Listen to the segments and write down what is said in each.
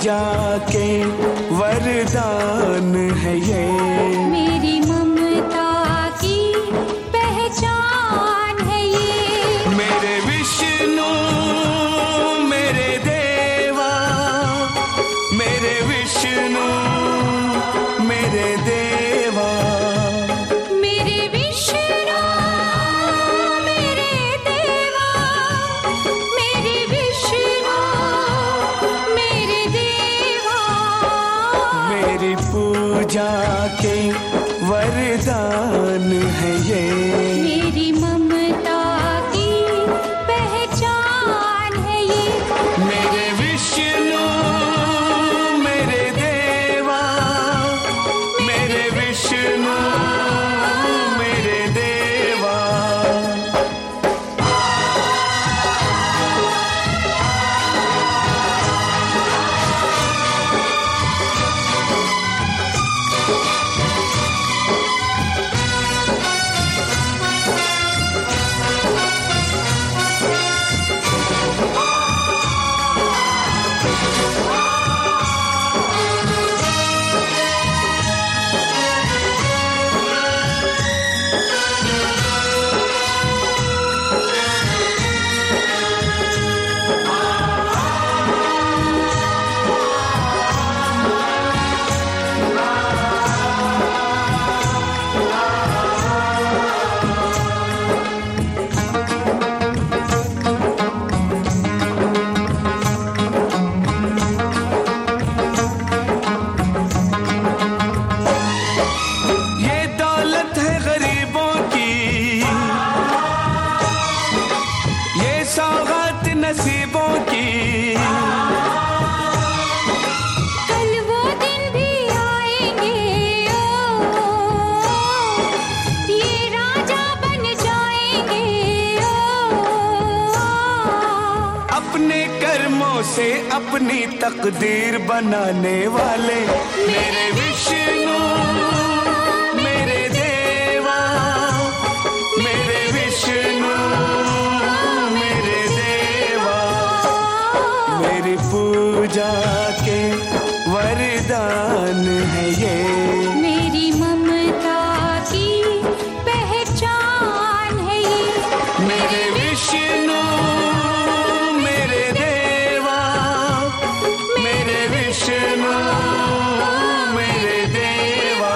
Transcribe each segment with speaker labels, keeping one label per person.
Speaker 1: पूजा के वरदान है ये।
Speaker 2: मेरी ममता की पहचान है ये।
Speaker 1: मेरे विष्णु मेरे देवा, मेरे विष्णु मेरे देवा,
Speaker 2: मेरे विष्णु मेरे देवा, मेरे विष्णु मेरे देवा।
Speaker 1: मेरी पूजा के वरदान है ये।
Speaker 2: मेरी ममता की पहचान है ये।
Speaker 1: मेरे विष्णु मेरे देवा, मेरे विष्णु मेरे देवा। नसीबों की
Speaker 2: कल वो दिन भी आएंगे, ओ ये राजा बन जाएंगे, ओ
Speaker 1: अपने कर्मों से अपनी तकदीर बनाने वाले मेरे विष्णु मेरे देवा, मेरे विष्णु मेरे देवा। मेरी पूजा के वरदान है ये।
Speaker 2: मेरी ममता की पहचान है ये।
Speaker 1: मेरे विष्णु मेरे देवा, मेरे विष्णु मेरे देवा।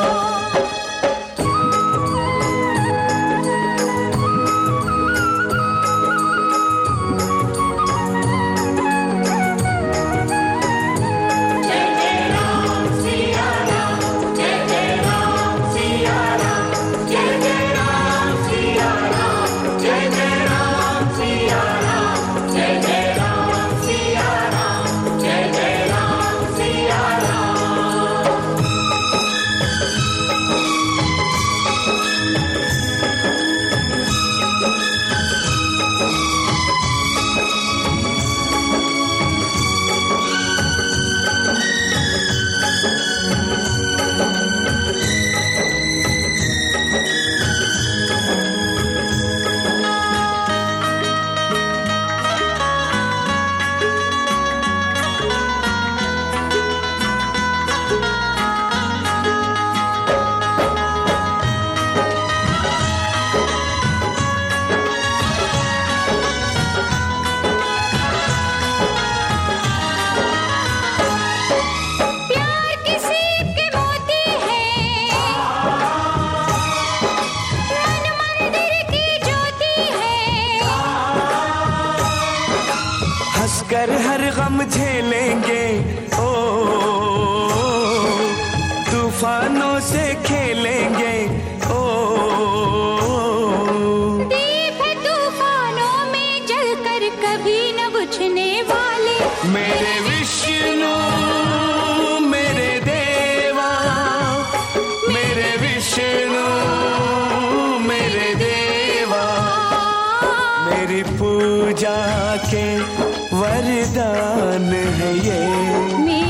Speaker 1: हंसकर हर गम झेलेंगे, ओ तूफानों से खेलेंगे, ओ
Speaker 2: दीप है तूफानों में जलकर कभी न बुझने वाले
Speaker 1: मेरे विष्णु मेरे देवा, मेरे विष्णु मेरे देवा। मेरी पूजा के वरदान है ये।